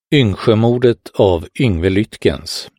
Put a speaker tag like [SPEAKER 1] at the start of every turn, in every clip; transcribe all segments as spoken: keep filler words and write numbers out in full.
[SPEAKER 1] Yngsjömordet av Yngve Lytkens.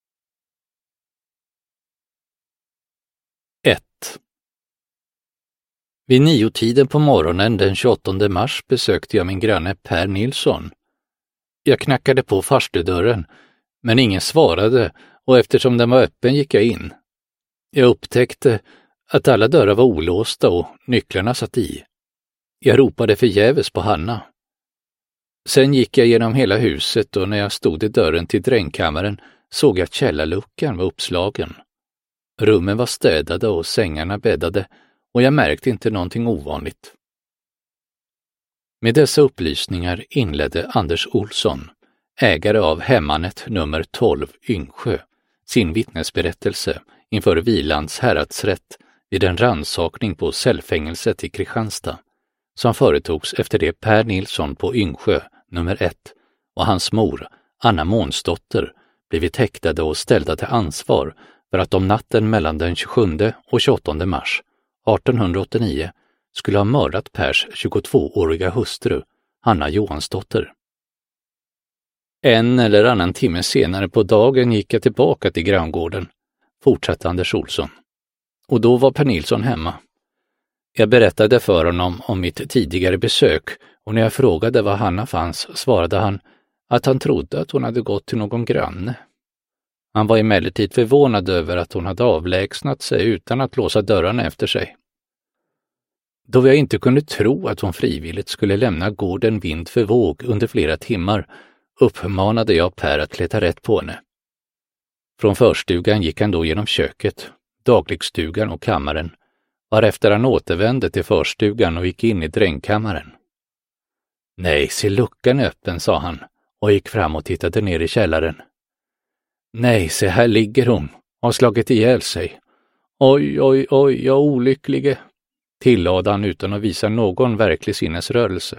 [SPEAKER 1] ett. Vid niotiden på morgonen den tjugoåttonde mars besökte jag min granne Per Nilsson. Jag knackade på farstudörren, men ingen svarade och eftersom den var öppen gick jag in. Jag upptäckte att alla dörrar var olåsta och nycklarna satt i. Jag ropade förgäves på Hanna. Sen gick jag genom hela huset och när jag stod i dörren till drängkammaren såg jag att källarluckan var uppslagen. Rummen var städade och sängarna bäddade och jag märkte inte någonting ovanligt. Med dessa upplysningar inledde Anders Olsson, ägare av hemmanet nummer tolv Yngsjö, sin vittnesberättelse inför Vilands häradsrätt vid en rannsakning på cellfängelset i Kristianstad, som företogs efter det Per Nilsson på Yngsjö nummer ett och hans mor, Anna Månsdotter, blivit häktade och ställda till ansvar för att de natten mellan den tjugosjunde och tjugoåttonde mars artonhundraåttionio skulle ha mördat Pers tjugotvååriga hustru, Hanna Johansdotter. En eller annan timme senare på dagen gick jag tillbaka till granngården, fortsatte Anders Olsson. Och då var Per Nilsson hemma. Jag berättade för honom om mitt tidigare besök och när jag frågade var Hanna fanns svarade han att han trodde att hon hade gått till någon granne. Han var emellertid förvånad över att hon hade avlägsnat sig utan att låsa dörrarna efter sig. Då jag inte kunde tro att hon frivilligt skulle lämna gården vind för våg under flera timmar uppmanade jag Per att leta rätt på henne. Från förstugan gick han då genom köket, dagligstugan och kammaren, varefter han återvände till förstugan och gick in i drängkammaren. Nej, se luckan är öppen, sa han och gick fram och tittade ner i källaren. Nej, se här ligger hon, har slagit ihjäl sig. Oj, oj, oj, jag olycklige, tillade han utan att visa någon verklig sinnesrörelse.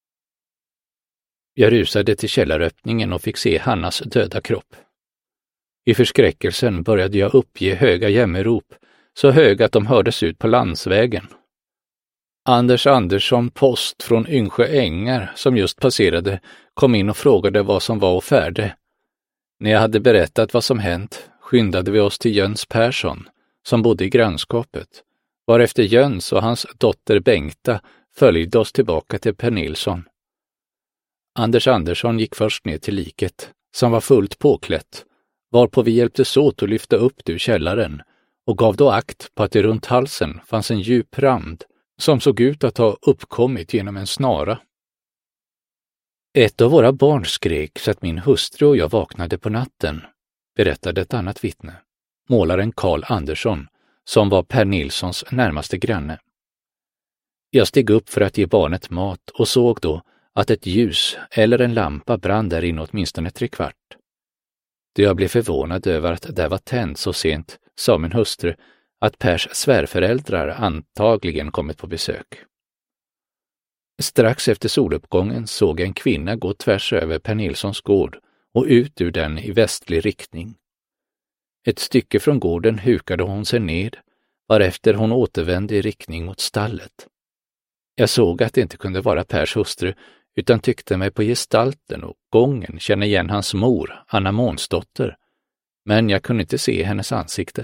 [SPEAKER 1] Jag rusade till källaröppningen och fick se Hannas döda kropp. I förskräckelsen började jag uppge höga jämmerop, så höga att de hördes ut på landsvägen. Anders Andersson, post från Yngsjö ängar, som just passerade, kom in och frågade vad som var å färde. När jag hade berättat vad som hänt skyndade vi oss till Jöns Persson, som bodde i grannskapet, varefter Jöns och hans dotter Bengta följde oss tillbaka till Per Nilsson. Anders Andersson gick först ner till liket, som var fullt påklätt, varpå vi hjälptes åt att lyfta upp det ur källaren och gav då akt på att det runt halsen fanns en djup rand som såg ut att ha uppkommit genom en snara. Ett av våra barn skrek så att min hustru och jag vaknade på natten, berättade ett annat vittne, målaren Karl Andersson, som var Per Nilssons närmaste granne. Jag steg upp för att ge barnet mat och såg då att ett ljus eller en lampa brann där inne åtminstone tre kvart. Då jag blev förvånad över att det var tänt så sent, sa min hustru att Pers svärföräldrar antagligen kommit på besök. Strax efter soluppgången såg jag en kvinna gå tvärs över Per Nilssons gård och ut ur den i västlig riktning. Ett stycke från gården hukade hon sig ned, varefter hon återvände i riktning mot stallet. Jag såg att det inte kunde vara Pers hustru, utan tyckte mig på gestalten och gången känna igen hans mor, Anna Månsdotter, men jag kunde inte se hennes ansikte.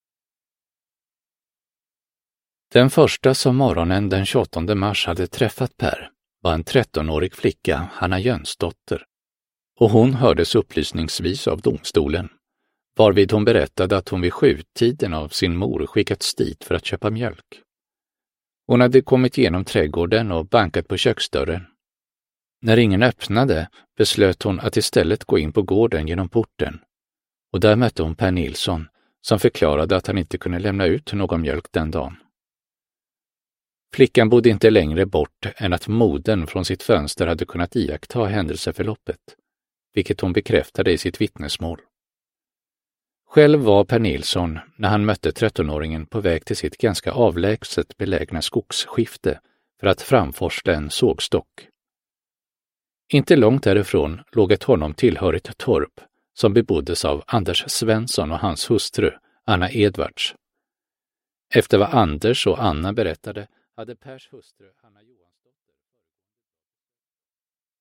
[SPEAKER 1] Den första som morgonen den tjugoåttonde mars hade träffat Per var en trettonårig flicka, Hanna Jönsdotter, och hon hördes upplysningsvis av domstolen, varvid hon berättade att hon vid sjutiden av sin mor skickats dit för att köpa mjölk. Hon hade kommit igenom trädgården och bankat på köksdörren. När ingen öppnade beslöt hon att istället gå in på gården genom porten, och där mötte hon Per Nilsson, som förklarade att han inte kunde lämna ut någon mjölk den dagen. Flickan bodde inte längre bort än att modern från sitt fönster hade kunnat iaktta händelseförloppet, vilket hon bekräftade i sitt vittnesmål. Själv var Per Nilsson, när han mötte trettonåringen, på väg till sitt ganska avlägset belägna skogsskifte för att framforsla en sågstock. Inte långt därifrån låg ett honom tillhörigt torp som beboddes av Anders Svensson och hans hustru, Anna Edvards. Efter vad Anders och Anna berättade hade Pers hustru Hanna Johansson